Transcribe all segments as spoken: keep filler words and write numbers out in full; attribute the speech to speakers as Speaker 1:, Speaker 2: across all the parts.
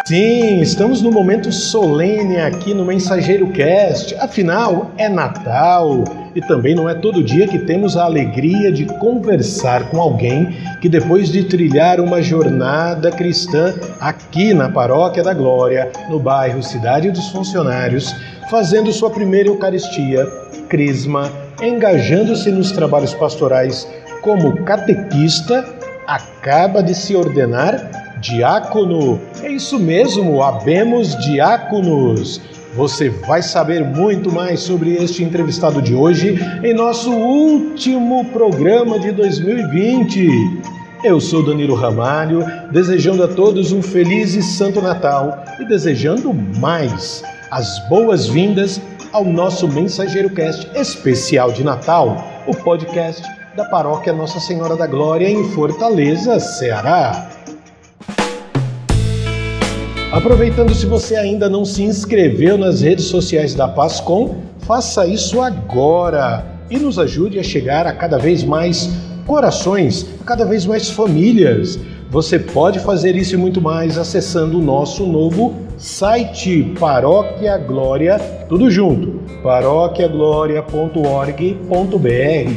Speaker 1: Sim, estamos num momento solene aqui no Mensageiro Cast, afinal é Natal e também não é todo dia que temos a alegria de conversar com alguém que depois de trilhar uma jornada cristã aqui na Paróquia da Glória, no bairro Cidade dos Funcionários, fazendo sua primeira Eucaristia, Crisma, engajando-se nos trabalhos pastorais como catequista, acaba de se ordenar diácono. É isso mesmo, habemos diáconos. Você vai saber muito mais sobre este entrevistado de hoje em nosso último programa de dois mil e vinte. Eu sou Danilo Ramalho, desejando a todos um feliz e santo Natal e desejando mais as boas-vindas ao nosso Mensageiro Cast especial de Natal, o podcast da Paróquia Nossa Senhora da Glória em Fortaleza, Ceará. Aproveitando, se você ainda não se inscreveu nas redes sociais da Pascom, faça isso agora e nos ajude a chegar a cada vez mais corações, a cada vez mais famílias. Você pode fazer isso e muito mais acessando o nosso novo site Paróquia Glória, tudo junto, paróquia glória ponto org ponto br.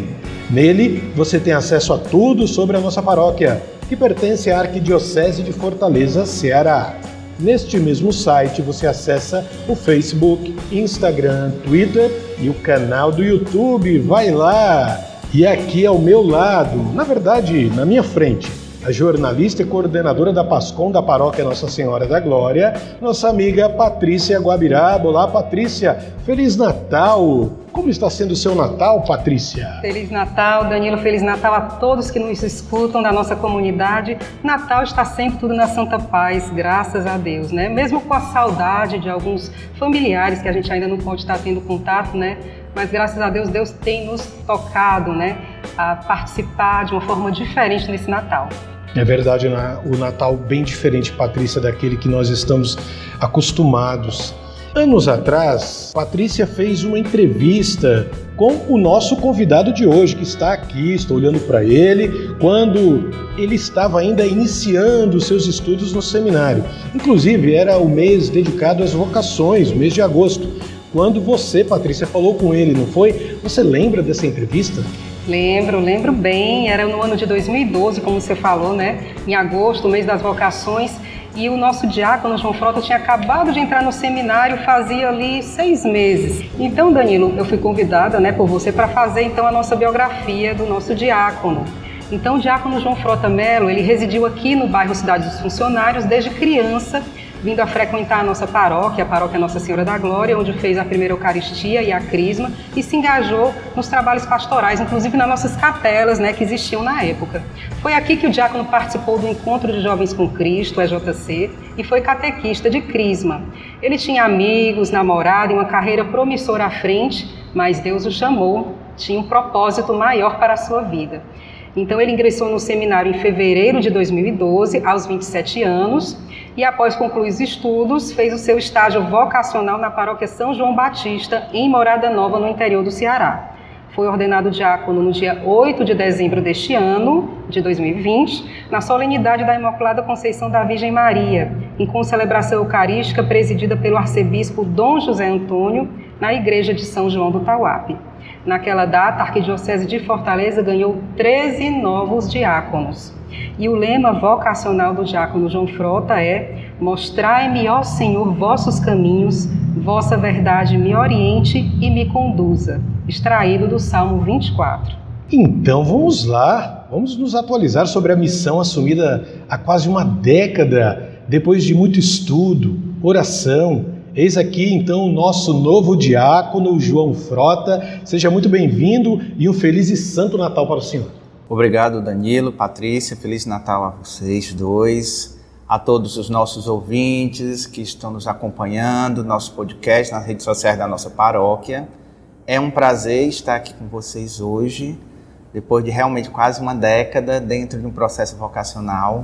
Speaker 1: Nele você tem acesso a tudo sobre a nossa paróquia, que pertence à Arquidiocese de Fortaleza, Ceará. Neste mesmo site você acessa o Facebook, Instagram, Twitter e o canal do YouTube. Vai lá! E aqui ao meu lado, na verdade, na minha frente, a jornalista e coordenadora da Pascom da Paróquia Nossa Senhora da Glória, nossa amiga Patrícia Guabiraba. Olá, Patrícia! Feliz Natal! Como está sendo o seu Natal, Patrícia?
Speaker 2: Feliz Natal, Danilo. Feliz Natal a todos que nos escutam da nossa comunidade. Natal está sempre tudo na santa paz, graças a Deus, né? Mesmo com a saudade de alguns familiares que a gente ainda não pode estar tendo contato, né? Mas graças a Deus, Deus tem nos tocado, né, a participar de uma forma diferente nesse Natal.
Speaker 1: É verdade, o Natal bem diferente, Patrícia, daquele que nós estamos acostumados. Anos atrás, Patrícia fez uma entrevista com o nosso convidado de hoje, que está aqui, estou olhando para ele, quando ele estava ainda iniciando seus estudos no seminário. Inclusive, era o mês dedicado às vocações, o mês de agosto. Quando você, Patrícia, falou com ele, não foi? Você lembra dessa entrevista?
Speaker 2: Lembro, lembro bem. Era no ano de dois mil e doze, como você falou, né? Em agosto, o mês das vocações. E o nosso diácono João Frota tinha acabado de entrar no seminário, fazia ali seis meses. Então, Danilo, eu fui convidada, né, por você para fazer então a nossa biografia do nosso diácono. Então, o diácono João Frota Melo, ele residiu aqui no bairro Cidade dos Funcionários desde criança, vindo a frequentar a nossa paróquia, a Paróquia Nossa Senhora da Glória, onde fez a primeira Eucaristia e a Crisma, e se engajou nos trabalhos pastorais, inclusive nas nossas capelas, né, que existiam na época. Foi aqui que o diácono participou do Encontro de Jovens com Cristo, E J C, e foi catequista de Crisma. Ele tinha amigos, namorado e uma carreira promissora à frente, mas Deus o chamou, tinha um propósito maior para a sua vida. Então ele ingressou no seminário em fevereiro de dois mil e doze, aos vinte e sete anos, e após concluir os estudos, fez o seu estágio vocacional na paróquia São João Batista, em Morada Nova, no interior do Ceará. Foi ordenado diácono no dia oito de dezembro deste ano, de dois mil e vinte, na solenidade da Imaculada Conceição da Virgem Maria, em concelebração eucarística presidida pelo arcebispo Dom José Antônio, na igreja de São João do Tauape. Naquela data, a Arquidiocese de Fortaleza ganhou treze novos diáconos. E o lema vocacional do diácono João Frota é: mostrai-me, ó Senhor, vossos caminhos, vossa verdade me oriente e me conduza. Extraído do Salmo vinte e quatro.
Speaker 1: Então vamos lá, vamos nos atualizar sobre a missão assumida há quase uma década, depois de muito estudo, oração. Eis aqui então o nosso novo diácono, João Frota. Seja muito bem-vindo e um feliz e santo Natal para o senhor.
Speaker 3: Obrigado, Danilo, Patrícia, Feliz Natal a vocês dois, a todos os nossos ouvintes que estão nos acompanhando, nosso podcast nas redes sociais da nossa paróquia. É um prazer estar aqui com vocês hoje, depois de realmente quase uma década dentro de um processo vocacional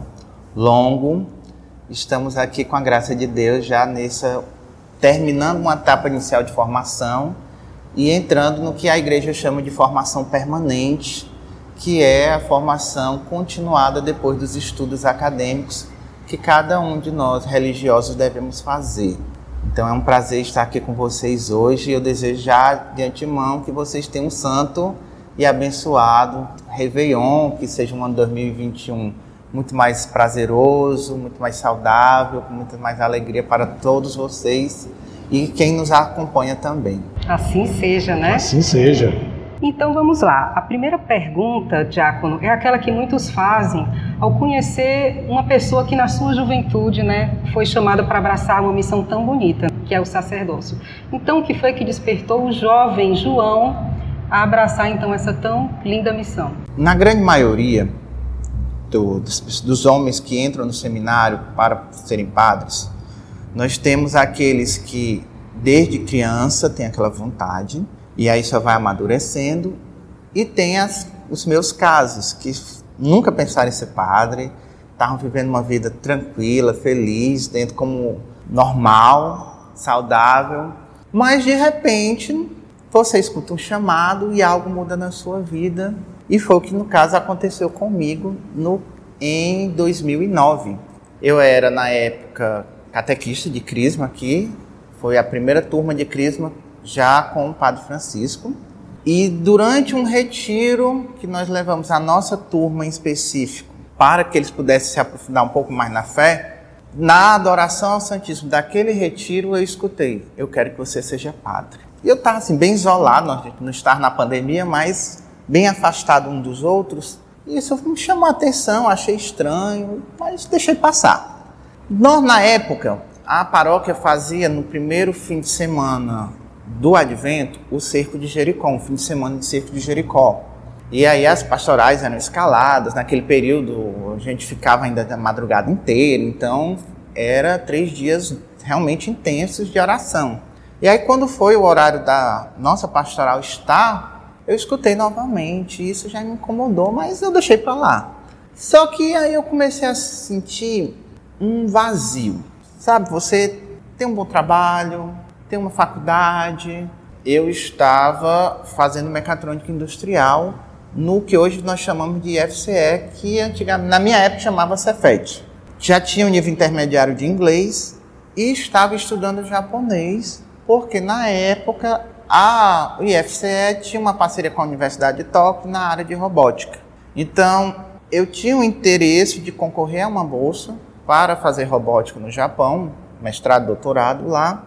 Speaker 3: longo. Estamos aqui com a graça de Deus já nessa, terminando uma etapa inicial de formação e entrando no que a igreja chama de formação permanente, que é a formação continuada depois dos estudos acadêmicos, que cada um de nós religiosos devemos fazer. Então é um prazer estar aqui com vocês hoje e eu desejo já de antemão que vocês tenham um santo e abençoado Réveillon, que seja um ano dois mil e vinte e um muito mais prazeroso, muito mais saudável, com muita mais alegria para todos vocês e quem nos acompanha também.
Speaker 2: Assim seja, né?
Speaker 1: Assim seja.
Speaker 2: Então vamos lá. A primeira pergunta, diácono, é aquela que muitos fazem ao conhecer uma pessoa que na sua juventude, né, foi chamada para abraçar uma missão tão bonita, que é o sacerdócio. Então, o que foi que despertou o jovem João a abraçar então essa tão linda missão?
Speaker 3: Na grande maioria do, dos, dos homens que entram no seminário para serem padres, nós temos aqueles que desde criança têm aquela vontade, e aí só vai amadurecendo, e tem as, os meus casos, que nunca pensaram em ser padre, estavam vivendo uma vida tranquila, feliz, dentro como normal, saudável, mas de repente você escuta um chamado e algo muda na sua vida, e foi o que no caso aconteceu comigo no, em dois mil e nove. Eu era na época catequista de Crisma aqui, foi a primeira turma de Crisma já com o Padre Francisco, e durante um retiro que nós levamos a nossa turma em específico para que eles pudessem se aprofundar um pouco mais na fé, na adoração ao Santíssimo daquele retiro eu escutei: eu quero que você seja padre. E eu estava assim, bem isolado, nós não estar na pandemia, mas bem afastado um dos outros, e isso me chamou a atenção, achei estranho, mas deixei passar. Nós, na época, a paróquia fazia no primeiro fim de semana do Advento o Cerco de Jericó, um fim de semana de Cerco de Jericó. E aí as pastorais eram escaladas, naquele período a gente ficava ainda a madrugada inteira, então era três dias realmente intensos de oração. E aí quando foi o horário da nossa pastoral estar, eu escutei novamente, isso já me incomodou, mas eu deixei para lá. Só que aí eu comecei a sentir um vazio, sabe, você tem um bom trabalho, tem uma faculdade. Eu estava fazendo mecatrônica industrial no que hoje nós chamamos de I F C E, que antigamente, na minha época chamava Cefet. Já tinha um nível intermediário de inglês e estava estudando japonês, porque na época a I F C E tinha uma parceria com a Universidade de Tóquio na área de robótica. Então eu tinha o interesse de concorrer a uma bolsa para fazer robótica no Japão, mestrado, doutorado lá,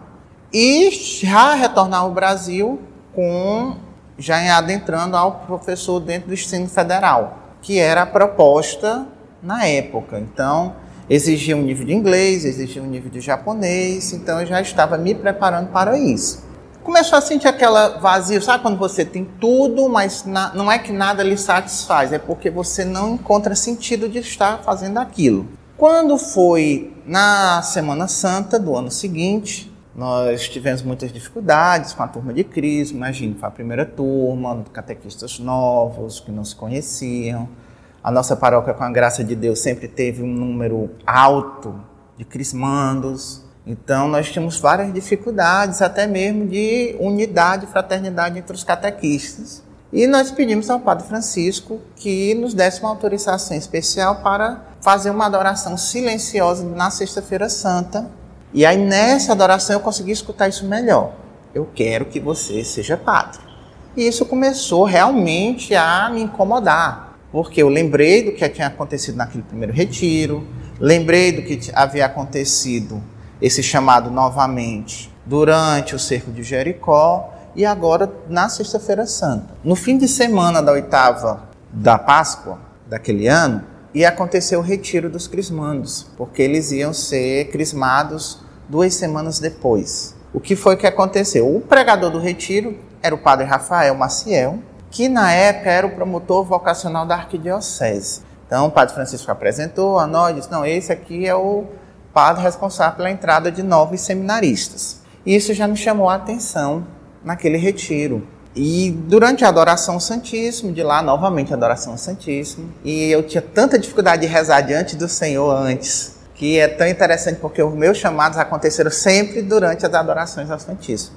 Speaker 3: e já retornar ao Brasil com, já adentrando ao professor dentro do ensino federal, que era a proposta na época. Então, exigia um nível de inglês, exigia um nível de japonês, então eu já estava me preparando para isso. Começou a sentir aquela vazio, sabe quando você tem tudo, mas na, não é que nada lhe satisfaz, é porque você não encontra sentido de estar fazendo aquilo. Quando foi na Semana Santa do ano seguinte, nós tivemos muitas dificuldades com a turma de Crisma, imagina, foi a primeira turma, catequistas novos, que não se conheciam. A nossa paróquia, com a graça de Deus, sempre teve um número alto de crismandos. Então, nós tínhamos várias dificuldades, até mesmo de unidade e fraternidade entre os catequistas. E nós pedimos ao Padre Francisco que nos desse uma autorização especial para fazer uma adoração silenciosa na Sexta-feira Santa. E aí, nessa adoração, eu consegui escutar isso melhor. Eu quero que você seja padre. E isso começou realmente a me incomodar, porque eu lembrei do que tinha acontecido naquele primeiro retiro, lembrei do que havia acontecido, esse chamado novamente, durante o Cerco de Jericó, e agora na Sexta-feira Santa. No fim de semana da oitava da Páscoa daquele ano, ia acontecer o retiro dos crismandos, porque eles iam ser crismados duas semanas depois. O que foi que aconteceu? O pregador do retiro era o padre Rafael Maciel, que na época era o promotor vocacional da arquidiocese. Então o padre Francisco apresentou a nós e disse: não, esse aqui é o padre responsável pela entrada de novos seminaristas. E isso já me chamou a atenção naquele retiro. E durante a adoração ao Santíssimo, de lá novamente a adoração ao Santíssimo, e eu tinha tanta dificuldade de rezar diante do Senhor antes, que é tão interessante porque os meus chamados aconteceram sempre durante as adorações ao Santíssimo.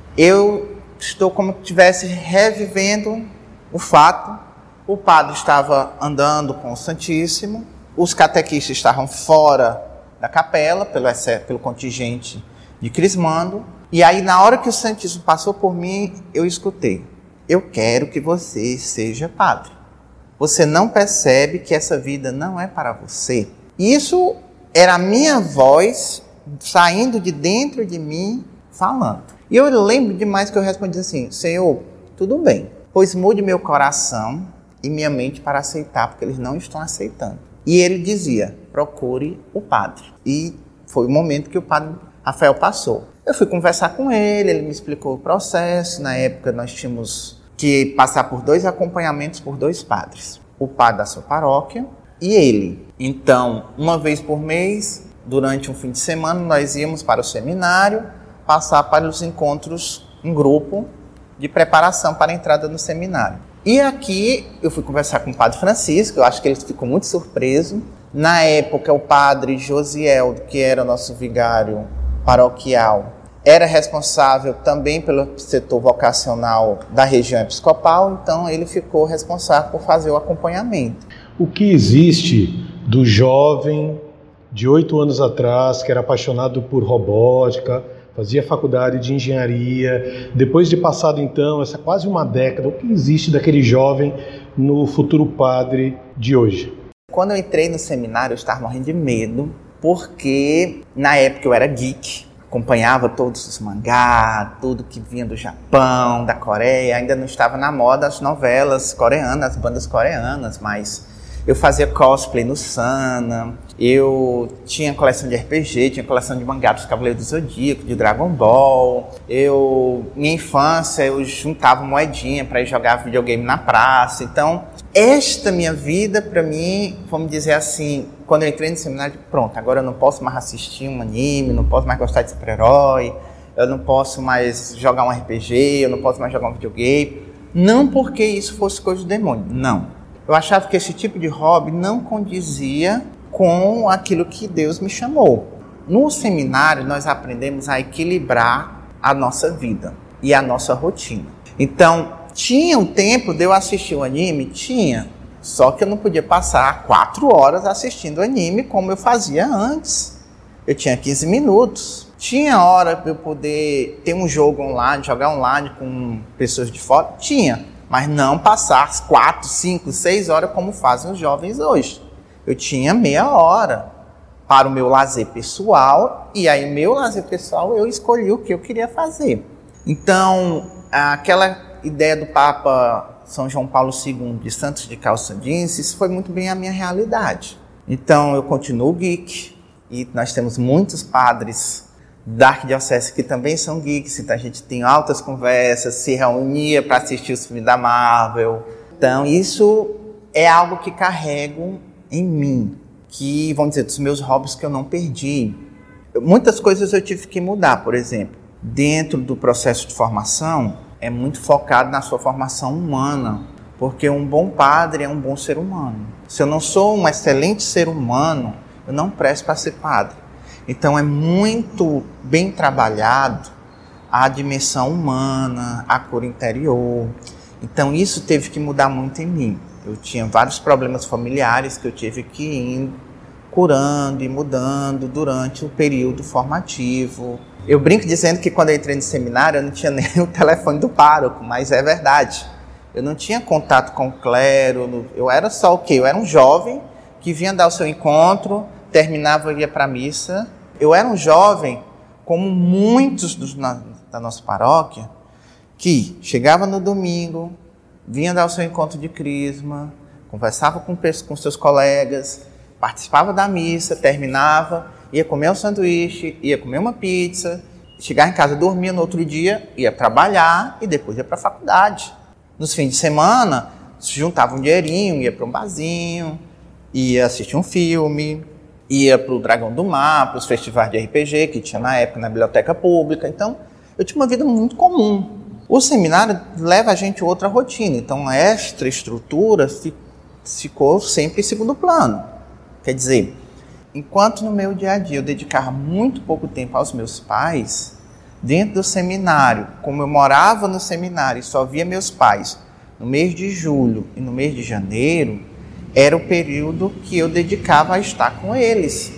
Speaker 3: Eu estou como se estivesse revivendo o fato. O padre estava andando com o Santíssimo, os catequistas estavam fora da capela, pelo, pelo contingente de crismando. E aí, na hora que o Santíssimo passou por mim, eu escutei: eu quero que você seja padre. Você não percebe que essa vida não é para você? Isso era a minha voz saindo de dentro de mim, falando. E eu lembro demais que eu respondi assim: Senhor, tudo bem, pois mude meu coração e minha mente para aceitar, porque eles não estão aceitando. E ele dizia: procure o padre. E foi o momento que o padre Rafael passou. Eu fui conversar com ele, ele me explicou o processo. Na época nós tínhamos que passar por dois acompanhamentos por dois padres. O padre da sua paróquia e ele. Então, uma vez por mês, durante um fim de semana, nós íamos para o seminário, passar para os encontros em grupo de preparação para a entrada no seminário. E aqui eu fui conversar com o padre Francisco, eu acho que ele ficou muito surpreso. Na época, o padre Josiel, que era o nosso vigário paroquial, era responsável também pelo setor vocacional da região episcopal, então ele ficou responsável por fazer o acompanhamento.
Speaker 1: O que existe do jovem de oito anos atrás, que era apaixonado por robótica, fazia faculdade de engenharia, depois de passado então, essa quase uma década, o que existe daquele jovem no futuro padre de hoje?
Speaker 3: Quando eu entrei no seminário, eu estava morrendo de medo, porque na época eu era geek, acompanhava todos os mangá, tudo que vinha do Japão, da Coreia, ainda não estava na moda as novelas coreanas, as bandas coreanas, mas eu fazia cosplay no Sana, eu tinha coleção de R P G, tinha coleção de mangá dos Cavaleiros do Zodíaco, de Dragon Ball. Eu, minha infância, eu juntava moedinha para ir jogar videogame na praça. Então, esta minha vida, para mim, vamos dizer assim, quando eu entrei no seminário, pronto, agora eu não posso mais assistir um anime, não posso mais gostar de super-herói, eu não posso mais jogar um R P G, eu não posso mais jogar um videogame. Não porque isso fosse coisa do demônio, não. Eu achava que esse tipo de hobby não condizia com aquilo que Deus me chamou. No seminário, nós aprendemos a equilibrar a nossa vida e a nossa rotina. Então, tinha um tempo de eu assistir o anime? Tinha. Só que eu não podia passar quatro horas assistindo anime como eu fazia antes. Eu tinha quinze minutos. Tinha hora para eu poder ter um jogo online, jogar online com pessoas de fora? Tinha. Mas não passar quatro, cinco, seis horas como fazem os jovens hoje. Eu tinha meia hora para o meu lazer pessoal, e aí meu lazer pessoal eu escolhi o que eu queria fazer. Então, aquela ideia do Papa São João Paulo segundo de Santos de calça jeans, isso foi muito bem a minha realidade. Então, eu continuo geek, e nós temos muitos padres da Arquidiocese que também são geeks, então a gente tem altas conversas, se reunia para assistir os filmes da Marvel. Então isso é algo que carrego em mim, que, vamos dizer, dos meus hobbies que eu não perdi. Muitas coisas eu tive que mudar, por exemplo, dentro do processo de formação, é muito focado na sua formação humana, porque um bom padre é um bom ser humano. Se eu não sou um excelente ser humano, eu não presto para ser padre. Então é muito bem trabalhado a dimensão humana, a cor interior. Então isso teve que mudar muito em mim. Eu tinha vários problemas familiares que eu tive que ir curando e mudando durante o período formativo. Eu brinco dizendo que quando eu entrei no seminário eu não tinha nem o telefone do pároco, mas é verdade. Eu não tinha contato com o clero, eu era só o quê? Eu era um jovem que vinha dar o seu encontro, terminava e ia para a missa. Eu era um jovem, como muitos dos, na, da nossa paróquia, que chegava no domingo, vinha dar o seu encontro de crisma, conversava com, com seus colegas, participava da missa, terminava, ia comer um sanduíche, ia comer uma pizza, chegava em casa, dormia no outro dia, ia trabalhar e depois ia para a faculdade. Nos fins de semana, se juntava um dinheirinho, ia para um barzinho, ia assistir um filme, ia para o Dragão do Mar, para os festivais de R P G que tinha na época na biblioteca pública. Então, eu tinha uma vida muito comum. O seminário leva a gente a outra rotina, então esta estrutura ficou sempre em segundo plano. Quer dizer, enquanto no meu dia a dia eu dedicava muito pouco tempo aos meus pais, dentro do seminário, como eu morava no seminário e só via meus pais no mês de julho e no mês de janeiro, era o período que eu dedicava a estar com eles.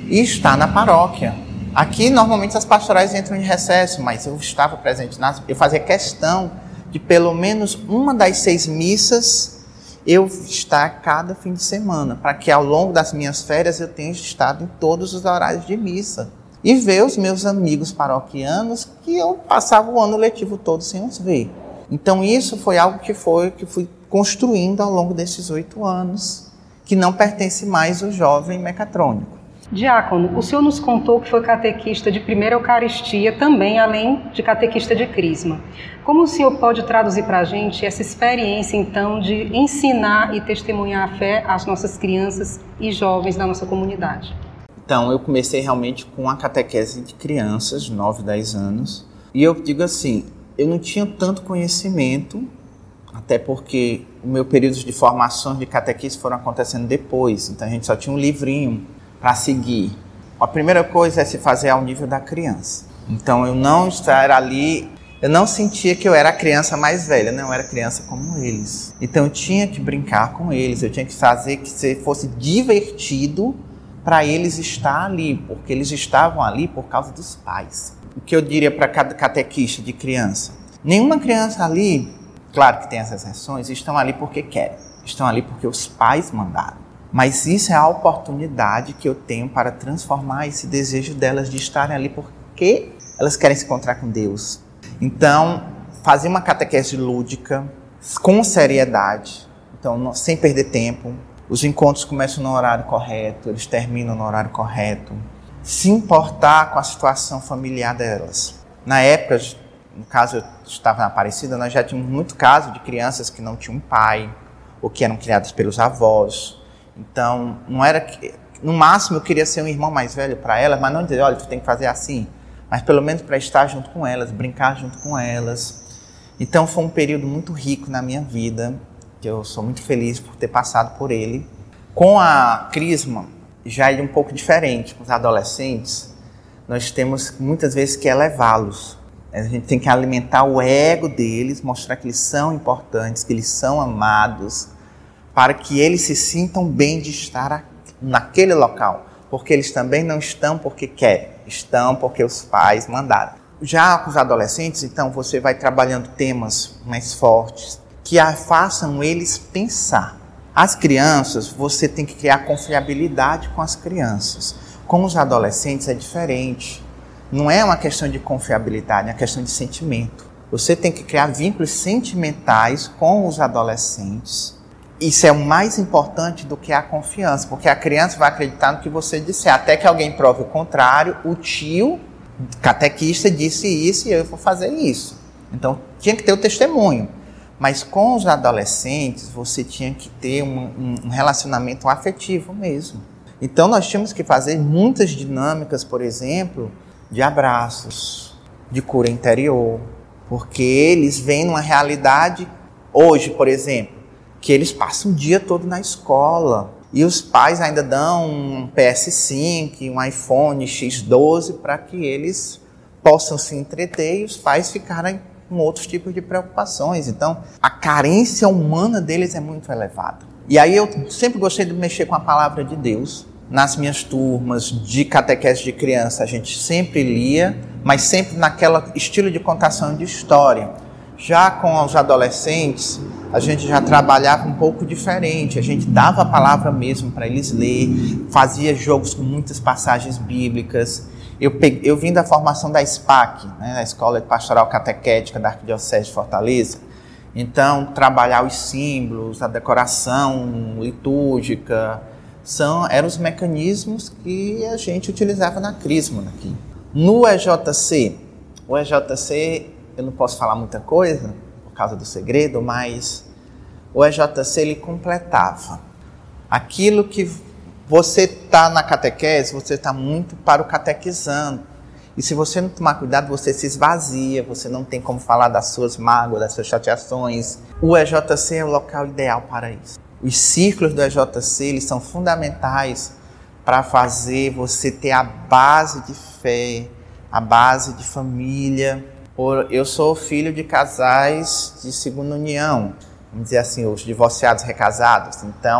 Speaker 3: e estar na paróquia. Aqui, normalmente, as pastorais entram em recesso, mas eu estava presente, nas, eu fazia questão de pelo menos uma das seis missas eu estar cada fim de semana, para que ao longo das minhas férias eu tenha estado em todos os horários de missa. E ver os meus amigos paroquianos que eu passava o ano letivo todo sem os ver. Então isso foi algo que, foi, que fui construindo ao longo desses oito anos, que não pertence mais ao jovem mecatrônico.
Speaker 2: Diácono, o senhor nos contou que foi catequista de primeira Eucaristia, também além de catequista de Crisma. Como o senhor pode traduzir para a gente essa experiência, então, de ensinar e testemunhar a fé às nossas crianças e jovens da nossa comunidade?
Speaker 3: Então, eu comecei realmente com a catequese de crianças, nove, dez anos. E eu digo assim, eu não tinha tanto conhecimento, até porque o meu período de formação de catequista foram acontecendo depois. Então, a gente só tinha um livrinho para seguir. A primeira coisa é se fazer ao nível da criança. Então, eu não estar ali, eu não sentia que eu era a criança mais velha, não, eu era criança como eles. Então, eu tinha que brincar com eles, eu tinha que fazer que fosse divertido para eles estar ali, porque eles estavam ali por causa dos pais. O que eu diria para cada catequista de criança? Nenhuma criança ali, claro que tem as exceções, estão ali porque querem, estão ali porque os pais mandaram. Mas isso é a oportunidade que eu tenho para transformar esse desejo delas de estarem ali porque elas querem se encontrar com Deus. Então, fazer uma catequese lúdica, com seriedade, então sem perder tempo. Os encontros começam no horário correto, eles terminam no horário correto. Se importar com a situação familiar delas. Na época, no caso eu estava na Aparecida, nós já tínhamos muito caso de crianças que não tinham pai, ou que eram criadas pelos avós. Então, não era que, no máximo eu queria ser um irmão mais velho para elas, mas não dizer, olha, tu tem que fazer assim. Mas pelo menos para estar junto com elas, brincar junto com elas. Então foi um período muito rico na minha vida, que eu sou muito feliz por ter passado por ele. Com a Crisma, já é um pouco diferente. Com os adolescentes, nós temos muitas vezes que elevá-los. A gente tem que alimentar o ego deles, mostrar que eles são importantes, que eles são amados, para que eles se sintam bem de estar naquele local. Porque eles também não estão porque querem, estão porque os pais mandaram. Já com os adolescentes, então, você vai trabalhando temas mais fortes, que façam eles pensar. As crianças, você tem que criar confiabilidade com as crianças. Com os adolescentes é diferente. Não é uma questão de confiabilidade, é uma questão de sentimento. Você tem que criar vínculos sentimentais com os adolescentes. Isso é o mais importante do que a confiança, porque a criança vai acreditar no que você disser, até que alguém prove o contrário. O tio catequista disse isso e eu vou fazer isso. Então, tinha que ter o testemunho. Mas com os adolescentes, você tinha que ter um, um relacionamento afetivo mesmo. Então, nós tínhamos que fazer muitas dinâmicas, por exemplo, de abraços, de cura interior, porque eles vêm numa realidade, hoje, por exemplo, que eles passam o dia todo na escola e os pais ainda dão um P S cinco, um iPhone X doze para que eles possam se entreter e os pais ficarem com outros tipos de preocupações. Então, a carência humana deles é muito elevada. E aí eu sempre gostei de mexer com a palavra de Deus. Nas minhas turmas de catequese de criança, a gente sempre lia, mas sempre naquele estilo de contação de história. Já com os adolescentes, a gente já trabalhava um pouco diferente. A gente dava a palavra mesmo para eles ler, fazia jogos com muitas passagens bíblicas. Eu, peguei, eu vim da formação da S P A C, né, a Escola Pastoral Catequética da Arquidiocese de Fortaleza. Então, trabalhar os símbolos, a decoração litúrgica, são, eram os mecanismos que a gente utilizava na Crisma aqui. No E J C, o E J C, eu não posso falar muita coisa, por causa do segredo, mas o E J C ele completava aquilo que você está na catequese, você está muito para o catequizando. E se você não tomar cuidado, você se esvazia, você não tem como falar das suas mágoas, das suas chateações. O E J C é o local ideal para isso. Os círculos do E J C eles são fundamentais para fazer você ter a base de fé, a base de família. Eu sou filho de casais de segunda união, vamos dizer assim, os divorciados recasados. Então,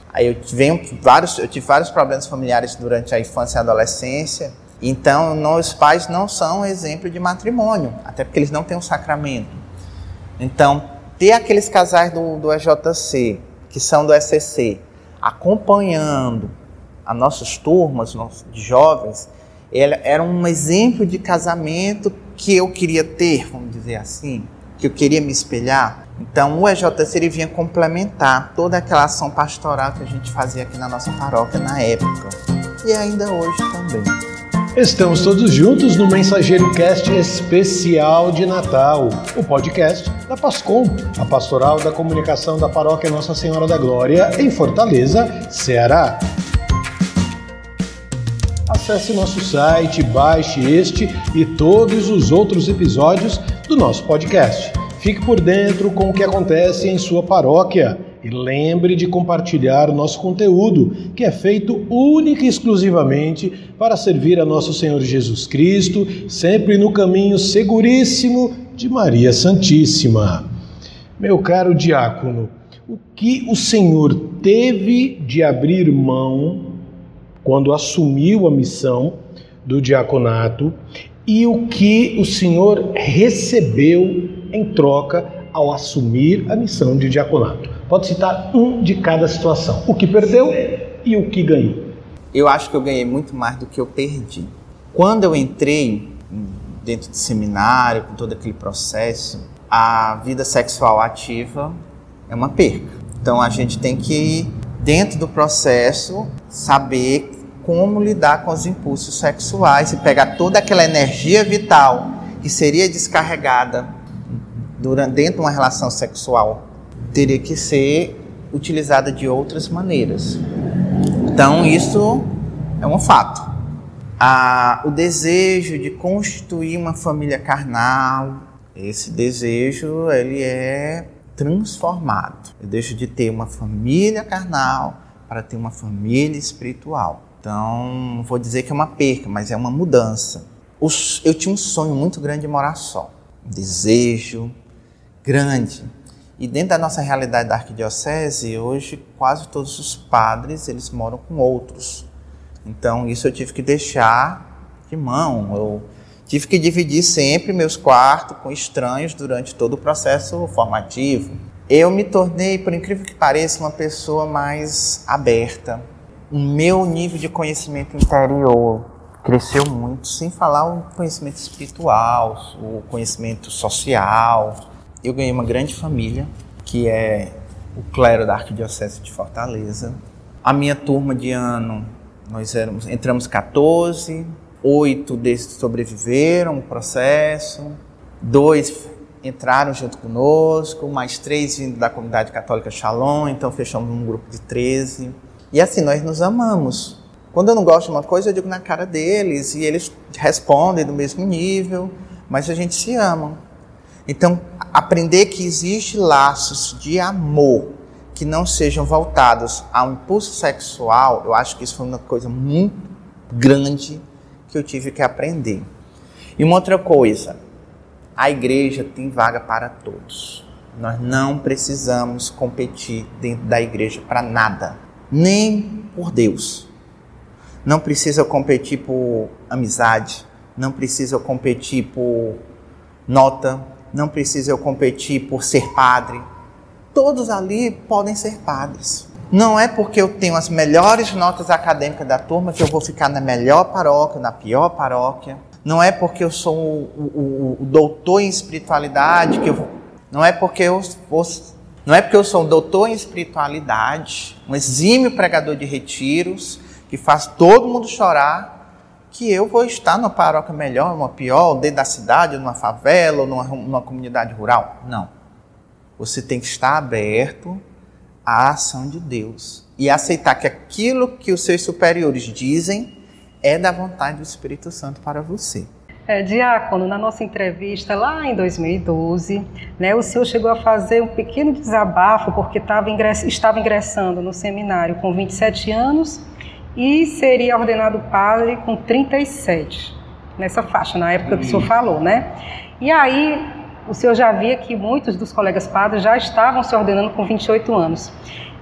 Speaker 3: Aí eu tive vários, eu tive vários problemas familiares durante a infância e a adolescência. Então, os pais não são exemplo de matrimônio, até porque eles não têm um sacramento. Então, ter aqueles casais do, do E J C, que são do E C C, acompanhando as nossas turmas de jovens, era um exemplo de casamento que eu queria ter, vamos dizer assim, que eu queria me espelhar. Então, o E J C ele vinha complementar toda aquela ação pastoral que a gente fazia aqui na nossa paróquia na época, e ainda hoje também.
Speaker 1: Estamos todos juntos no Mensageiro Cast especial de Natal, o podcast da PASCOM, a Pastoral da Comunicação da Paróquia Nossa Senhora da Glória, em Fortaleza, Ceará. Acesse nosso site, baixe este e todos os outros episódios do nosso podcast. Fique por dentro com o que acontece em sua paróquia e lembre de compartilhar o nosso conteúdo, que é feito única e exclusivamente para servir a nosso Senhor Jesus Cristo, sempre no caminho seguríssimo de Maria Santíssima. Meu caro diácono, o que o Senhor teve de abrir mão quando assumiu a missão do diaconato e o que o Senhor recebeu em troca ao assumir a missão de diaconato? Pode citar um de cada situação, o que perdeu e o que ganhou.
Speaker 3: Eu acho que eu ganhei muito mais do que eu perdi. Quando eu entrei dentro do seminário, com todo aquele processo, a vida sexual ativa é uma perca. Então a gente tem que, dentro do processo, saber como lidar com os impulsos sexuais e pegar toda aquela energia vital que seria descarregada durante, dentro de uma relação sexual, teria que ser utilizada de outras maneiras. Então isso é um fato. Ah, o desejo de constituir uma família carnal, esse desejo ele é transformado. Eu deixo de ter uma família carnal para ter uma família espiritual. Então, não vou dizer que é uma perca, mas é uma mudança. Eu tinha um sonho muito grande de morar só. Um desejo grande. E dentro da nossa realidade da arquidiocese, hoje quase todos os padres eles moram com outros. Então, isso eu tive que deixar de mão. Eu tive que dividir sempre meus quartos com estranhos durante todo o processo formativo. Eu me tornei, por incrível que pareça, uma pessoa mais aberta. O meu nível de conhecimento interior cresceu muito, sem falar o conhecimento espiritual, o conhecimento social. Eu ganhei uma grande família, que é o clero da Arquidiocese de Fortaleza. A minha turma de ano, nós éramos, entramos quatorze, oito desses sobreviveram o processo, dois entraram junto conosco, mais três vindo da comunidade católica Shalom, então fechamos um grupo de treze. E assim, nós nos amamos. Quando eu não gosto de uma coisa, eu digo na cara deles, e eles respondem do mesmo nível, mas a gente se ama. Então, aprender que existem laços de amor que não sejam voltados ao impulso sexual, eu acho que isso foi uma coisa muito grande que eu tive que aprender. E uma outra coisa, a igreja tem vaga para todos. Nós não precisamos competir dentro da igreja para nada. Nem por Deus. Não precisa competir por amizade, não precisa competir por nota, não precisa competir por ser padre. Todos ali podem ser padres. Não é porque eu tenho as melhores notas acadêmicas da turma que eu vou ficar na melhor paróquia, na pior paróquia. Não é porque eu sou o, o, o doutor em espiritualidade que eu vou... Não é porque eu vou... Não é porque eu sou um doutor em espiritualidade, um exímio pregador de retiros, que faz todo mundo chorar, que eu vou estar numa paróquia melhor, uma pior, dentro da cidade, numa favela, ou numa, numa comunidade rural. Não. Você tem que estar aberto à ação de Deus e aceitar que aquilo que os seus superiores dizem é da vontade do Espírito Santo para você.
Speaker 2: É, diácono, na nossa entrevista lá em dois mil e doze, né, o senhor chegou a fazer um pequeno desabafo porque tava ingress, estava ingressando no seminário com vinte e sete anos e seria ordenado padre com trinta e sete, nessa faixa, na época que o senhor falou, né? E aí o senhor já via que muitos dos colegas padres já estavam se ordenando com vinte e oito anos.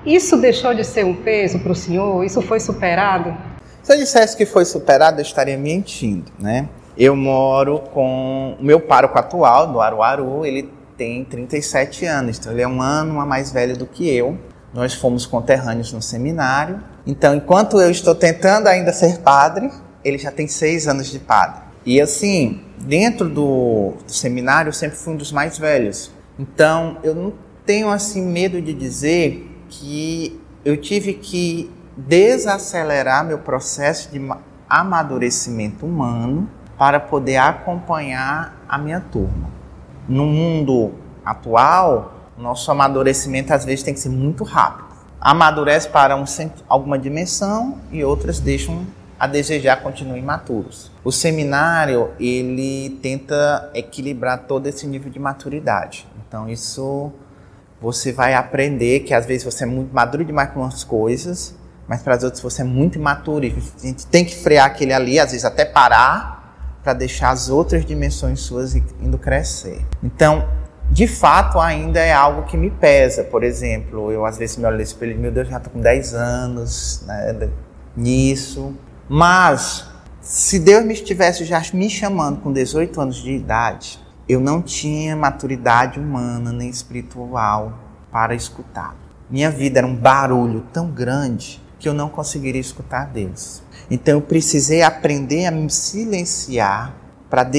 Speaker 2: Isso deixou de ser um peso para o senhor? Isso foi superado?
Speaker 3: Se eu dissesse que foi superado, eu estaria mentindo, né? Eu moro com o meu pároco atual, do Aruaru, ele tem trinta e sete anos, então ele é um ano a mais velho do que eu. Nós fomos conterrâneos no seminário. Então, enquanto eu estou tentando ainda ser padre, ele já tem seis anos de padre. E assim, dentro do, do seminário, eu sempre fui um dos mais velhos. Então, eu não tenho assim medo de dizer que eu tive que desacelerar meu processo de amadurecimento humano para poder acompanhar a minha turma. No mundo atual, nosso amadurecimento às vezes tem que ser muito rápido. Amadurece para um, alguma dimensão e outras deixam a desejar, continuam imaturos. O seminário, ele tenta equilibrar todo esse nível de maturidade. Então isso você vai aprender que às vezes você é muito maduro demais com umas coisas, mas para as outras você é muito imaturo e a gente tem que frear aquele ali, às vezes até parar, para deixar as outras dimensões suas indo crescer. Então, de fato, ainda é algo que me pesa. Por exemplo, eu às vezes me olho no espelho e meu Deus, já estou com dez anos, né, nisso. Mas, se Deus me estivesse já me chamando com dezoito anos de idade, eu não tinha maturidade humana nem espiritual para escutar. Minha vida era um barulho tão grande que eu não conseguiria escutar Deus. Então eu precisei aprender a me silenciar para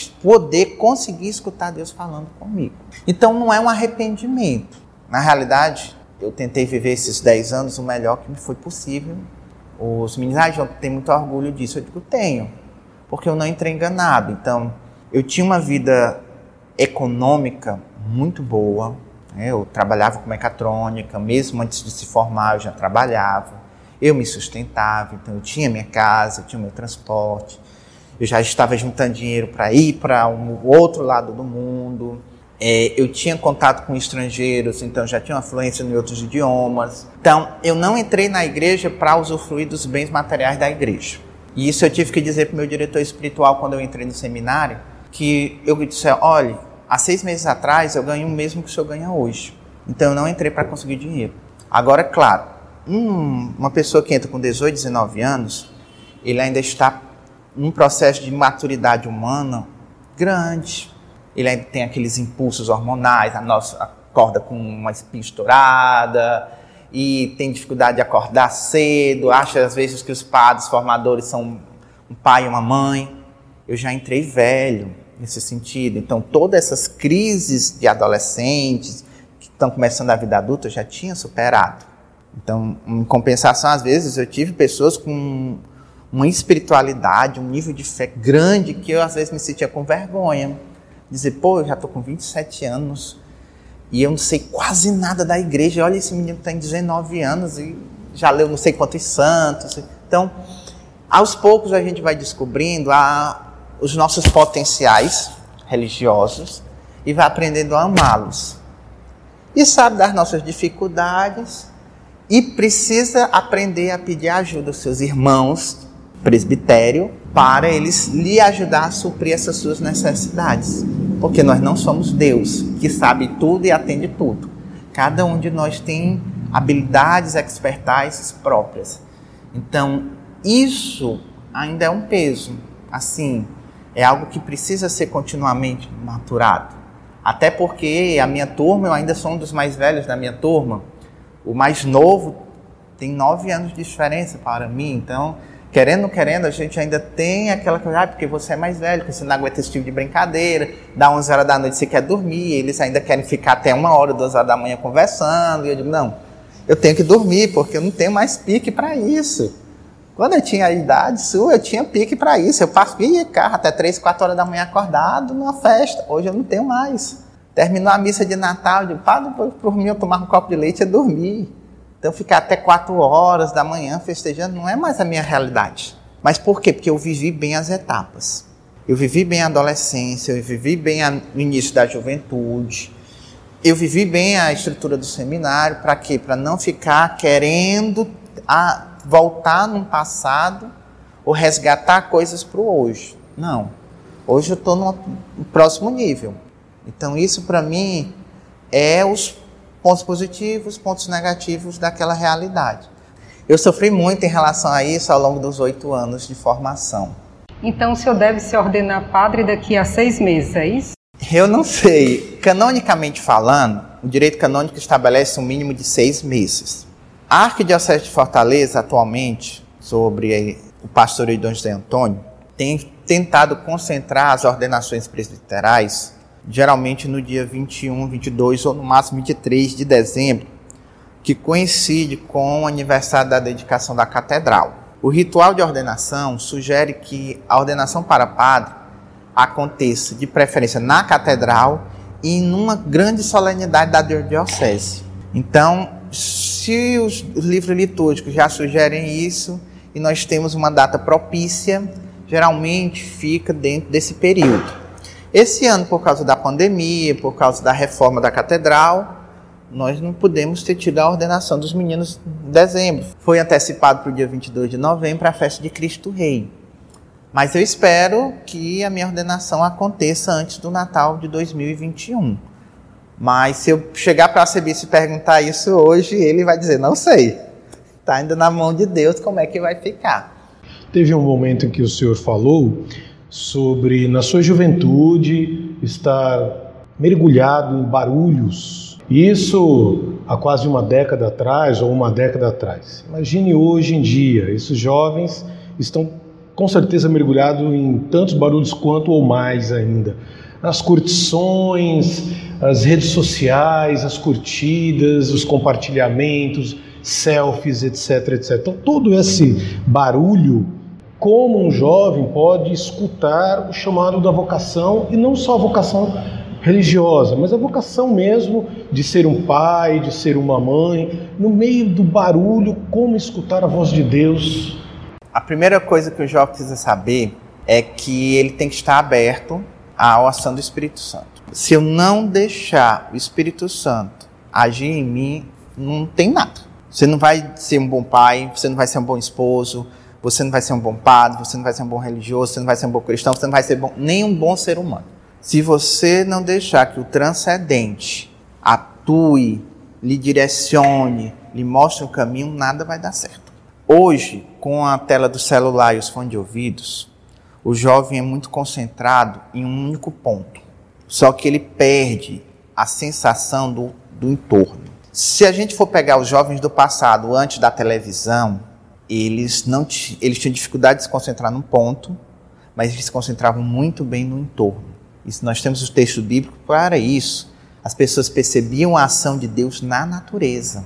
Speaker 3: poder conseguir escutar Deus falando comigo. Então não é um arrependimento. Na realidade, eu tentei viver esses dez anos o melhor que me foi possível. Os meninos ah, têm muito orgulho disso. Eu digo, tenho, porque eu não entrei enganado. Então, eu tinha uma vida econômica muito boa. Eu trabalhava com mecatrônica, mesmo antes de se formar eu já trabalhava. Eu me sustentava, então eu tinha minha casa, eu tinha meu transporte. Eu já estava juntando dinheiro para ir para o um, outro lado do mundo. É, eu tinha contato com estrangeiros, então já tinha uma fluência em outros idiomas. Então, eu não entrei na igreja para usufruir dos bens materiais da igreja. E isso eu tive que dizer para o meu diretor espiritual quando eu entrei no seminário, que eu disse, olha, há seis meses atrás eu ganhei o mesmo que o senhor ganha hoje. Então, eu não entrei para conseguir dinheiro. Agora, claro, hum, uma pessoa que entra com dezoito, dezenove anos, ele ainda está num processo de maturidade humana grande. Ele ainda tem aqueles impulsos hormonais, a nossa acorda com uma espinha estourada e tem dificuldade de acordar cedo, acha às vezes que os padres formadores são um pai e uma mãe. Eu já entrei velho nesse sentido. Então, todas essas crises de adolescentes que estão começando a vida adulta eu já tinha superado. Então, em compensação, às vezes eu tive pessoas com uma espiritualidade, um nível de fé grande que eu às vezes me sentia com vergonha. Dizer, pô, eu já estou com vinte e sete anos e eu não sei quase nada da igreja. Olha, esse menino tem dezenove anos e já leu não sei quantos santos. Então, aos poucos a gente vai descobrindo a, os nossos potenciais religiosos e vai aprendendo a amá-los. E sabe das nossas dificuldades e precisa aprender a pedir ajuda aos seus irmãos, presbitério, para eles lhe ajudar a suprir essas suas necessidades. Porque nós não somos Deus, que sabe tudo e atende tudo. Cada um de nós tem habilidades, expertises próprias. Então, isso ainda é um peso. Assim, é algo que precisa ser continuamente maturado. Até porque a minha turma, eu ainda sou um dos mais velhos da minha turma. O mais novo tem nove anos de diferença para mim, então... Querendo ou não querendo, a gente ainda tem aquela coisa, ah, porque você é mais velho, que você não aguenta esse tipo de brincadeira, dá onze horas da noite você quer dormir, eles ainda querem ficar até uma hora, duas horas da manhã conversando, e eu digo, não, eu tenho que dormir, porque eu não tenho mais pique para isso. Quando eu tinha a idade sua, eu tinha pique para isso, eu passo ia carro até três, quatro horas da manhã acordado numa festa, hoje eu não tenho mais. Terminou a missa de Natal, eu digo, pá, por mim eu tomava um copo de leite e ia dormir. Então, ficar até quatro horas da manhã festejando não é mais a minha realidade. Mas por quê? Porque eu vivi bem as etapas. Eu vivi bem a adolescência, eu vivi bem a, o início da juventude. Eu vivi bem a estrutura do seminário. Para quê? Para não ficar querendo a, voltar num passado ou resgatar coisas para o hoje. Não. Hoje eu estou no próximo nível. Então, isso para mim é os pontos positivos, pontos negativos daquela realidade. Eu sofri muito em relação a isso ao longo dos oito anos de formação.
Speaker 2: Então o senhor deve se ordenar padre daqui a seis meses, é isso?
Speaker 3: Eu não sei. Canonicamente falando, o direito canônico estabelece um mínimo de seis meses. A Arquidiocese de Fortaleza, atualmente, sobre o pastoreio de Dom José Antônio, tem tentado concentrar as ordenações presbiterais, geralmente no dia vinte e um, vinte e dois ou no máximo vinte e três de dezembro, que coincide com o aniversário da dedicação da catedral. O ritual de ordenação sugere que a ordenação para padre aconteça de preferência na catedral e em uma grande solenidade da diocese. Então, se os, os livros litúrgicos já sugerem isso e nós temos uma data propícia, geralmente fica dentro desse período. Esse ano, por causa da pandemia, por causa da reforma da catedral, nós não podemos ter tido a ordenação dos meninos em dezembro. Foi antecipado para o dia vinte e dois de novembro, para a festa de Cristo Rei. Mas eu espero que a minha ordenação aconteça antes do Natal de dois mil e vinte e um. Mas se eu chegar para o arcebispo e perguntar isso hoje, ele vai dizer, não sei. Está ainda na mão de Deus como é que vai ficar.
Speaker 1: Teve um momento em que o senhor falou sobre, na sua juventude, estar mergulhado em barulhos. Isso há quase uma década atrás ou uma década atrás. Imagine hoje em dia, esses jovens estão com certeza mergulhados em tantos barulhos quanto ou mais ainda. As curtições, as redes sociais, as curtidas, os compartilhamentos, selfies, etc, etcétera. Então todo esse barulho, como um jovem pode escutar o chamado da vocação, e não só a vocação religiosa, mas a vocação mesmo de ser um pai, de ser uma mãe, no meio do barulho, como escutar a voz de Deus?
Speaker 3: A primeira coisa que o jovem precisa saber é que ele tem que estar aberto à ação do Espírito Santo. Se eu não deixar o Espírito Santo agir em mim, não tem nada. Você não vai ser um bom pai, você não vai ser um bom esposo, você não vai ser um bom padre, você não vai ser um bom religioso, você não vai ser um bom cristão, você não vai ser bom, nem um bom ser humano. Se você não deixar que o transcendente atue, lhe direcione, lhe mostre o caminho, nada vai dar certo. Hoje, com a tela do celular e os fones de ouvidos, o jovem é muito concentrado em um único ponto. Só que ele perde a sensação do, do entorno. Se a gente for pegar os jovens do passado, antes da televisão, eles, não t- eles tinham dificuldade de se concentrar num ponto, mas eles se concentravam muito bem no entorno. Isso, nós temos o texto bíblico para isso. As pessoas percebiam a ação de Deus na natureza.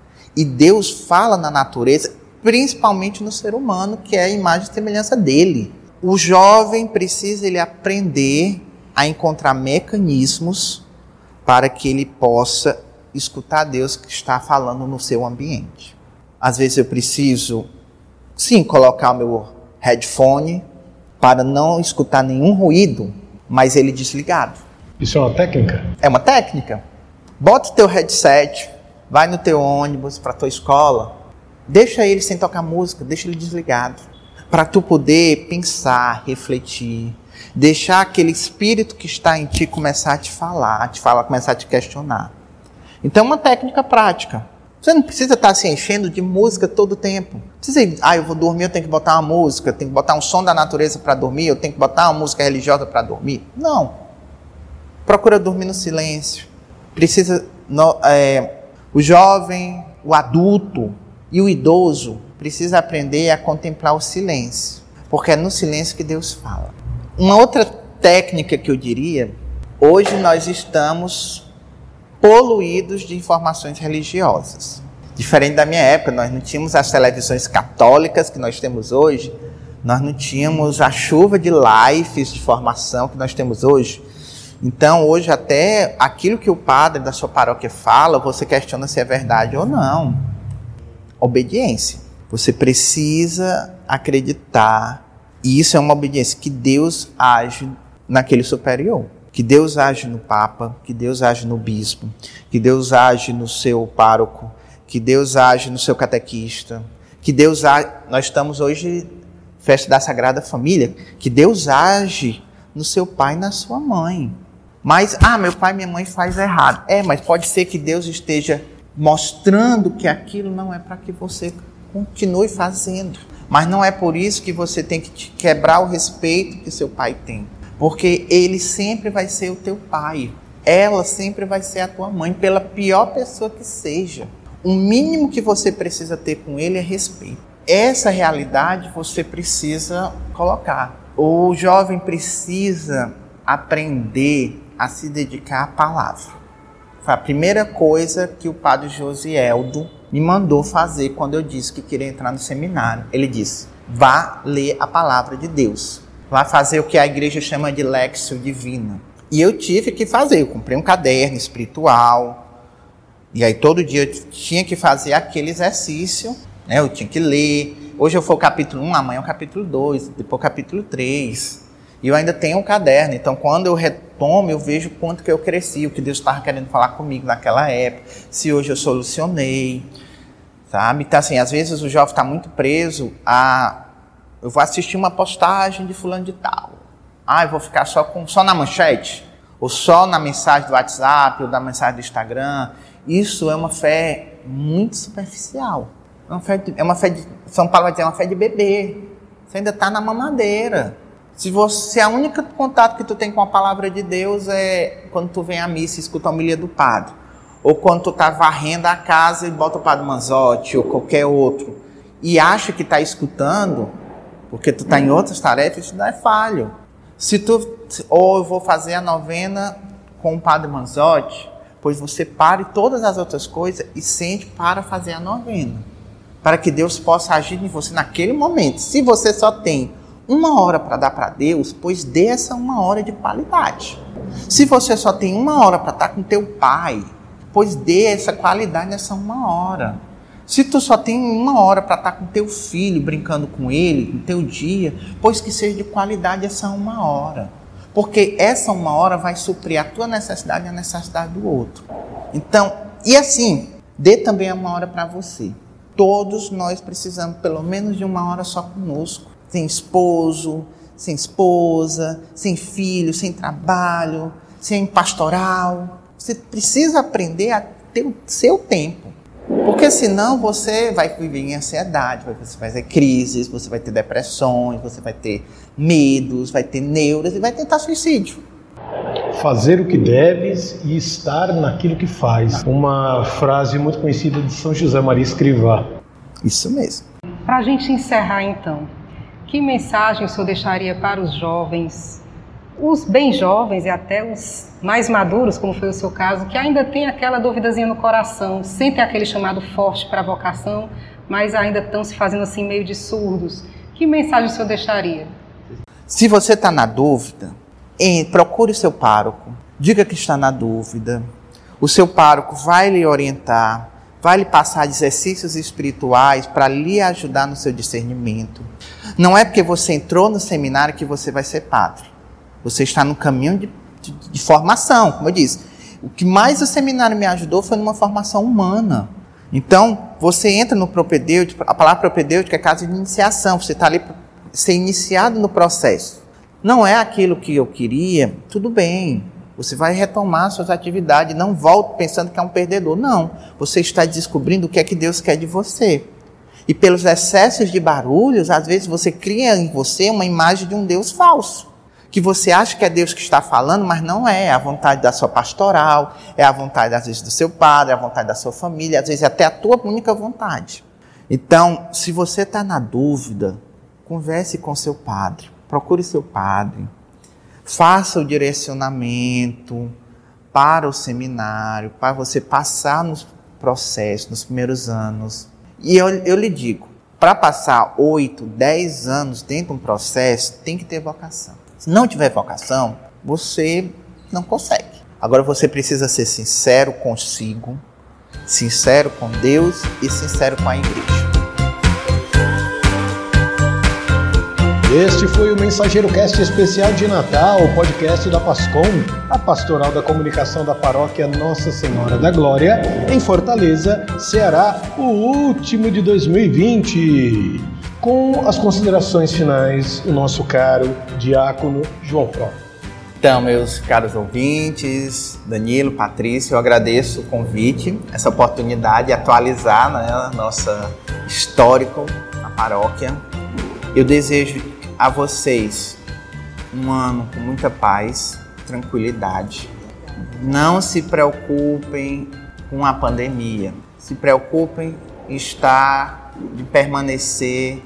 Speaker 3: E Deus fala na natureza, principalmente no ser humano, que é a imagem e semelhança dele. O jovem precisa ele aprender a encontrar mecanismos para que ele possa escutar Deus que está falando no seu ambiente. Às vezes eu preciso, sim, colocar o meu headphone para não escutar nenhum ruído, mas ele desligado.
Speaker 1: Isso é uma técnica?
Speaker 3: É uma técnica. Bota o teu headset, vai no teu ônibus para a tua escola, deixa ele sem tocar música, deixa ele desligado, para tu poder pensar, refletir, deixar aquele espírito que está em ti começar a te falar, te falar, começar a te questionar. Então é uma técnica prática. Você não precisa estar se enchendo de música todo o tempo. Precisa ir, ah, eu vou dormir, eu tenho que botar uma música, eu tenho que botar um som da natureza para dormir, eu tenho que botar uma música religiosa para dormir. Não. Procura dormir no silêncio. Precisa, no, é, o jovem, o adulto e o idoso precisa aprender a contemplar o silêncio, porque é no silêncio que Deus fala. Uma outra técnica que eu diria, hoje nós estamos poluídos de informações religiosas. Diferente da minha época, nós não tínhamos as televisões católicas que nós temos hoje, nós não tínhamos a chuva de lives de formação que nós temos hoje. Então, hoje até aquilo que o padre da sua paróquia fala, você questiona se é verdade ou não. Obediência. Você precisa acreditar, e isso é uma obediência, que Deus age naquele superior. Que Deus age no Papa, que Deus age no Bispo, que Deus age no seu pároco, que Deus age no seu catequista, que Deus age... Nós estamos hoje, festa da Sagrada Família, que Deus age no seu pai e na sua mãe. Mas, ah, meu pai e minha mãe faz errado. É, mas pode ser que Deus esteja mostrando que aquilo não é para que você continue fazendo. Mas não é por isso que você tem que quebrar o respeito que seu pai tem. Porque ele sempre vai ser o teu pai. Ela sempre vai ser a tua mãe, pela pior pessoa que seja. O mínimo que você precisa ter com ele é respeito. Essa realidade você precisa colocar. O jovem precisa aprender a se dedicar à palavra. Foi a primeira coisa que o padre Josieldo me mandou fazer quando eu disse que queria entrar no seminário. Ele disse, vá ler a palavra de Deus. Vá fazer o que a igreja chama de Lexio Divina. E eu tive que fazer. Eu comprei um caderno espiritual. E aí todo dia eu tinha que fazer aquele exercício. Né? Eu tinha que ler. Hoje eu for o capítulo um, amanhã é o capítulo dois, depois o capítulo três. E eu ainda tenho um caderno. Então quando eu retomo, eu vejo quanto que eu cresci, o que Deus estava querendo falar comigo naquela época. Se hoje eu solucionei. Sabe? Então assim, às vezes o jovem está muito preso a... Eu vou assistir uma postagem de fulano de tal. Ah, eu vou ficar só, com, só na manchete? Ou só na mensagem do WhatsApp, ou da mensagem do Instagram? Isso é uma fé muito superficial. É uma fé de, é uma fé de, São Paulo vai dizer, é uma fé de bebê. Você ainda está na mamadeira. Se você, a única contato que tu tem com a palavra de Deus é quando tu vem à missa e escuta a homilia do padre. Ou quando tu está varrendo a casa e bota o padre Manzotti, ou qualquer outro. E acha que está escutando... Porque tu está em outras tarefas, isso não é falho. Se tu, ou eu vou fazer a novena com o padre Manzotti, pois você pare todas as outras coisas e sente para fazer a novena. Para que Deus possa agir em você naquele momento. Se você só tem uma hora para dar para Deus, pois dê essa uma hora de qualidade. Se você só tem uma hora para estar com teu pai, pois dê essa qualidade nessa uma hora. Se tu só tem uma hora para estar com teu filho, brincando com ele, no teu dia, pois que seja de qualidade essa uma hora. Porque essa uma hora vai suprir a tua necessidade e a necessidade do outro. Então, e assim, dê também uma hora para você. Todos nós precisamos pelo menos de uma hora só conosco. Sem esposo, sem esposa, sem filho, sem trabalho, sem pastoral. Você precisa aprender a ter o seu tempo. Porque senão você vai viver em ansiedade, você vai ter crises, você vai ter depressões, você vai ter medos, vai ter neuras e vai tentar suicídio.
Speaker 1: Fazer o que deves e estar naquilo que faz. Uma frase muito conhecida de São José Maria Escrivá.
Speaker 3: Isso mesmo.
Speaker 2: Para a gente encerrar então, que mensagem o senhor deixaria para os jovens, os bem jovens e até os mais maduros, como foi o seu caso, que ainda tem aquela duvidazinha no coração, sentem aquele chamado forte para a vocação, mas ainda estão se fazendo assim meio de surdos. Que mensagem o senhor deixaria?
Speaker 3: Se você está na dúvida, procure o seu pároco, diga que está na dúvida. O seu pároco vai lhe orientar, vai lhe passar exercícios espirituais para lhe ajudar no seu discernimento. Não é porque você entrou no seminário que você vai ser padre. Você está no caminho de, de, de formação, como eu disse. O que mais o seminário me ajudou foi numa formação humana. Então, você entra no propedêutico, a palavra propedêutico é casa de iniciação, você está ali para ser iniciado no processo. Não é aquilo que eu queria, tudo bem, você vai retomar suas atividades, não volte pensando que é um perdedor, não. Você está descobrindo o que é que Deus quer de você. E pelos excessos de barulhos, às vezes você cria em você uma imagem de um Deus falso. Que você acha que é Deus que está falando, mas não é. É a vontade da sua pastoral, é a vontade, às vezes, do seu padre, é a vontade da sua família, às vezes até a tua única vontade. Então, se você está na dúvida, converse com seu padre, procure seu padre, faça o direcionamento para o seminário, para você passar nos processos, nos primeiros anos. E eu, eu lhe digo, para passar oito, dez anos dentro de um processo, tem que ter vocação. Se não tiver vocação, você não consegue. Agora você precisa ser sincero consigo, sincero com Deus e sincero com a igreja.
Speaker 1: Este foi o Mensageiro Cast especial de Natal, o podcast da Pascom, a pastoral da comunicação da paróquia Nossa Senhora da Glória, em Fortaleza, Ceará, o último de dois mil e vinte. Com as considerações finais, o nosso caro diácono João Frota.
Speaker 3: Então, meus caros ouvintes, Danilo, Patrícia, eu agradeço o convite, essa oportunidade de atualizar, né, nosso histórico na paróquia. Eu desejo a vocês um ano com muita paz, tranquilidade. Não se preocupem com a pandemia, se preocupem em estar, de permanecer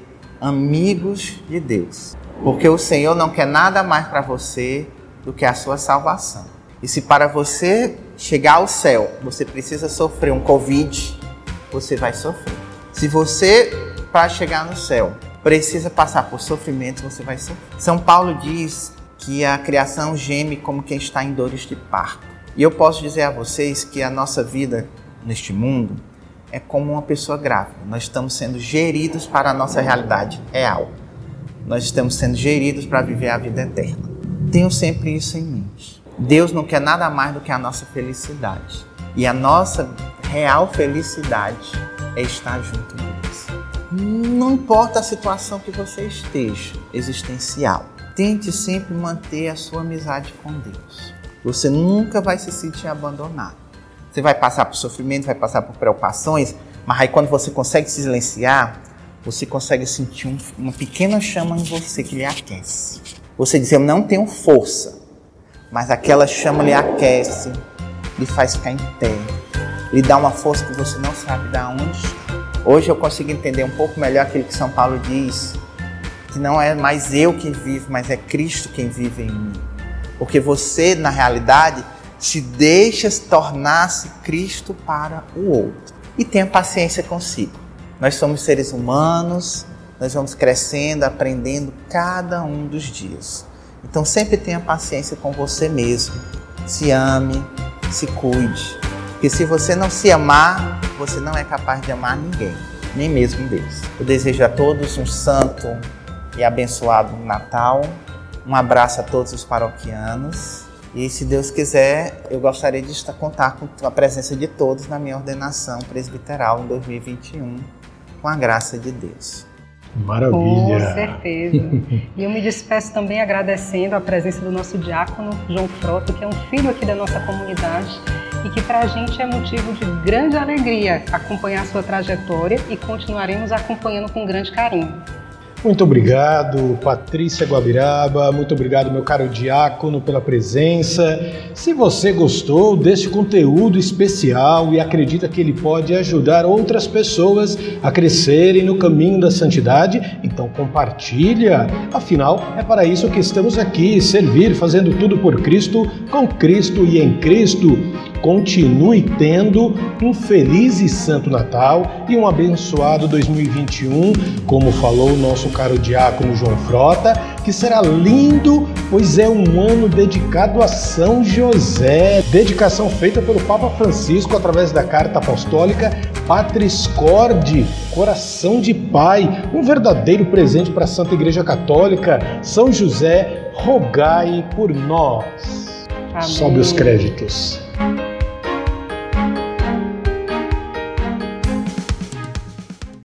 Speaker 3: amigos de Deus, porque o Senhor não quer nada mais para você do que a sua salvação. E se para você chegar ao céu, você precisa sofrer um Covid, você vai sofrer. Se você, para chegar no céu, precisa passar por sofrimento, você vai sofrer. São Paulo diz que a criação geme como quem está em dores de parto. E eu posso dizer a vocês que a nossa vida neste mundo é como uma pessoa grávida. Nós estamos sendo geridos para a nossa realidade real. Nós estamos sendo geridos para viver a vida eterna. Tenham sempre isso em mente. Deus não quer nada mais do que a nossa felicidade. E a nossa real felicidade é estar junto de Deus. Não importa a situação que você esteja, existencial. Tente sempre manter a sua amizade com Deus. Você nunca vai se sentir abandonado. Você vai passar por sofrimento, vai passar por preocupações, mas aí quando você consegue se silenciar, você consegue sentir um, uma pequena chama em você que lhe aquece. Você diz, eu não tenho força, mas aquela chama lhe aquece, lhe faz ficar em pé, lhe dá uma força que você não sabe de onde. Hoje eu consigo entender um pouco melhor aquilo que São Paulo diz, que não é mais eu quem vive, mas é Cristo quem vive em mim. Porque você, na realidade, se deixa tornar-se Cristo para o outro. E tenha paciência consigo. Nós somos seres humanos, nós vamos crescendo, aprendendo cada um dos dias. Então sempre tenha paciência com você mesmo. Se ame, se cuide. Porque se você não se amar, você não é capaz de amar ninguém, nem mesmo Deus. Eu desejo a todos um santo e abençoado Natal. Um abraço a todos os paroquianos. E se Deus quiser, eu gostaria de estar, contar com a presença de todos na minha ordenação presbiteral em dois mil e vinte e um, com a graça de Deus.
Speaker 1: Maravilha!
Speaker 2: Com certeza. E eu me despeço também agradecendo a presença do nosso diácono, João Frota, que é um filho aqui da nossa comunidade e que para a gente é motivo de grande alegria acompanhar a sua trajetória e continuaremos acompanhando com grande carinho.
Speaker 1: Muito obrigado, Patrícia Guabiraba, muito obrigado, meu caro diácono, pela presença. Se você gostou deste conteúdo especial e acredita que ele pode ajudar outras pessoas a crescerem no caminho da santidade, então compartilha. Afinal, é para isso que estamos aqui, servir, fazendo tudo por Cristo, com Cristo e em Cristo. Continue tendo um feliz e santo Natal e um abençoado dois mil e vinte e um, como falou o nosso caro diácono João Frota, que será lindo, pois é um ano dedicado a São José. Dedicação feita pelo Papa Francisco através da carta apostólica Patris Corde, Coração de Pai, um verdadeiro presente para a Santa Igreja Católica. São José, rogai por nós.
Speaker 2: Amém.
Speaker 1: Sobe os créditos.